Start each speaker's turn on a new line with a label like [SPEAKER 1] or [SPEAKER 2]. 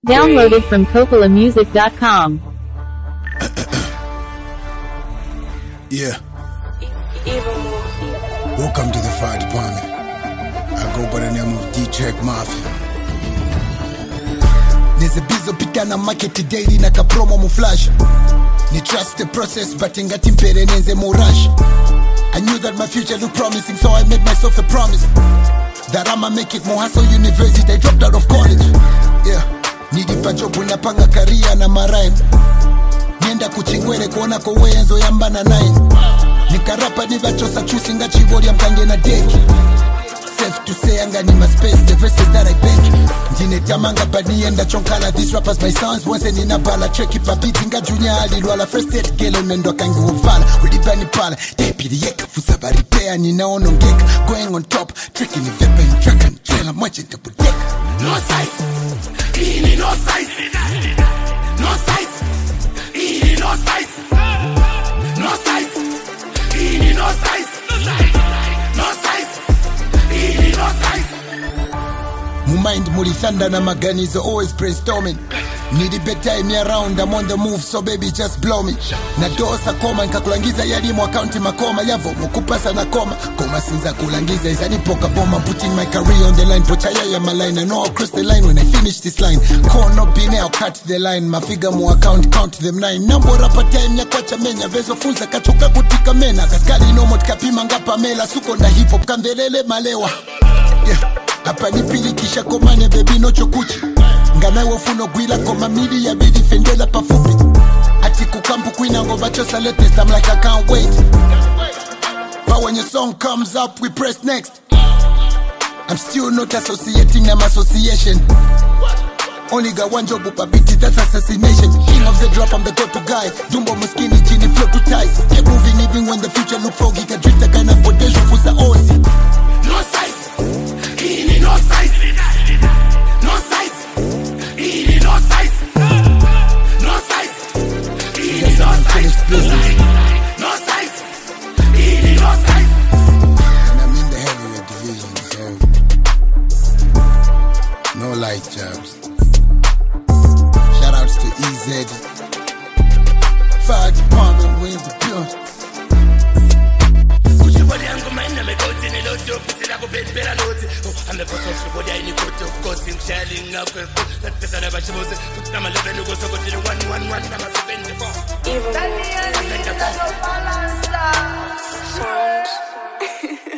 [SPEAKER 1] Downloaded from CoppolaMusic.com.
[SPEAKER 2] Yeah. Welcome to the fire department. I go by the name of D-Track Mafia. Nezebizo pitana market daily na kapromo mu flash. Ni trust the process but ingati mpere nenze mu rush. I knew that my future looked promising, so I made myself a promise that I'ma make it Mohaso University. I dropped out of college. Yeah. Nidipa jobu napanga career na marime. Nienda kuchingwele kuona kowe enzo yamba na 9. Nikarapa nivachosa chusi nga chivori ya mkange na deki. Safe to say anga ni my space, the verses that I bake. Njine tamanga bani enda chonkala, these rappers my sons. Once nina bala, check it pa beat nga junior alilwala. First date gelo mendo kangi uvala. Ulibani pala, tepi liyeka fusaba repair. Nina onongeka, going on top. Tricking the vepa in track and trailer. Mwache ntapu deka. No size, ini no size. No size, ini no size. No size, ini no size. No size, ini no size. Mumind muli thunder na magani is always brainstorming. Need a better time around, I'm on the move, so baby just blow me. Na dosa koma, nkakulangiza yalimu akaunti makoma. Yavo mukupasa na koma, koma sinza kulangiza. Izani poka bomba, putting my career on the line. Pochaya ya my line, I know I'll cross the line when I finish this line. Call no bine, I'll cut the line. Mafiga mu account, count them 9. Nambo rapa time ya kwacha menya. Vezo funza kachoka kutika mena. Kaskali no mot kapima ngapa mela. Suko na hip hop, kandelele malewa. Yeah. Hapa nipili kisha komane baby no chokuchi. Ngana wofuno gwila koma mili ya bidi fendela pafupi. Ati kukampu kuina ngo bachosa latest, I'm like I can't wait. But when your song comes up we press next. I'm still not associating them association. Only got one job upa biti, that's assassination. King of the drop, I'm the go-to guy. Jumbo muskini chini flow too tight. Keep moving even when the future look foggy. Kadrita kana potential fusa ozi. No size, ini no size. No size, ini no size. No size, ini no size. No size, ini no size. And I'm in the heavyweight division, so no light jobs. Shoutouts to EZ. Fire department, we in the building. I'm the first one to go there in the court, of course, in shelling up. That is another chose. Put them a little bit to go to the 111. I'm a 74. Even